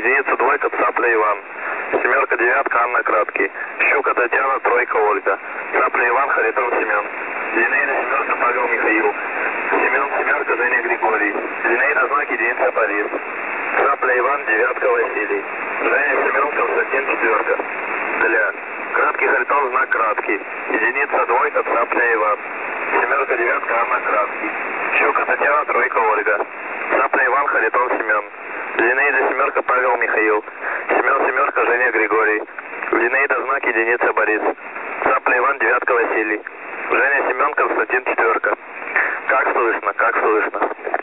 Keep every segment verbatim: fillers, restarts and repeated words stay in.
единица двойка Цапля Иван, семерка девятка Анна Краткий, Щука Татьяна, тройка Ольга, Цапля Иван, Харитон Семен, Зинаида семерка Павел Михаил, Семен семерка Женя Григорий, Зинаида знак единица Борис, Цапля Иван, девятка Василий, Женя Семен, Константин четверка. Для Краткий Харитон, знак Краткий, единица двойка Цапля Иван, семерка девятка Анна Краткий, Щука Татьяна, тройка Ольга, Цапля Иван, Харитон Семен, Зинаида семерка Павел Михаил, Семен семерка Женя Григорий, Зинаида знак единица Борис, Цапля Иван, девятка Василий, Женя Семен, Константин четверка. Как слышно, как слышно.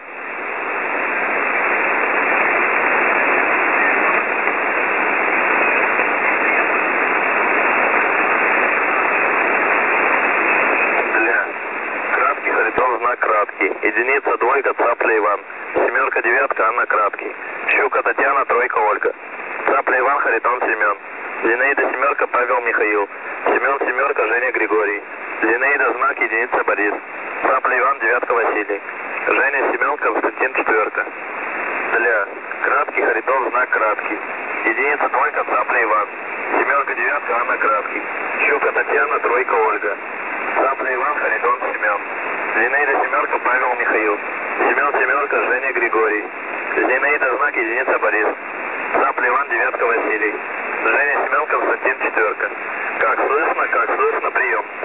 Для Краткий Харитон, знак Краткий, единица двойка Цапля Иван, семерка девятка Анна Краткий, Щука Татьяна, тройка Ольга, Цапля Иван, Харитон Семен, Зинаида семерка Павел Михаил, Семен семерка Женя Григорий, Зинаида знак единица Борис, Цапля Иван, девятка Василий, Женя Семен, Константин четверка. Для Краткий Харитон, знак Краткий, единица двойка Цапля Иван, семерка девятка Анна Краткий, Щука Татьяна, тройка Ольга, Цапля Иван, Харитон Семен, Зинаида семерка Павел Михаил, Семен семерка Женя Григорий, Зинаида знак единица Борис, Цапля Иван, девятка Василий, Женя Семен, Константин четверка. Как слышно, как слышно, прием.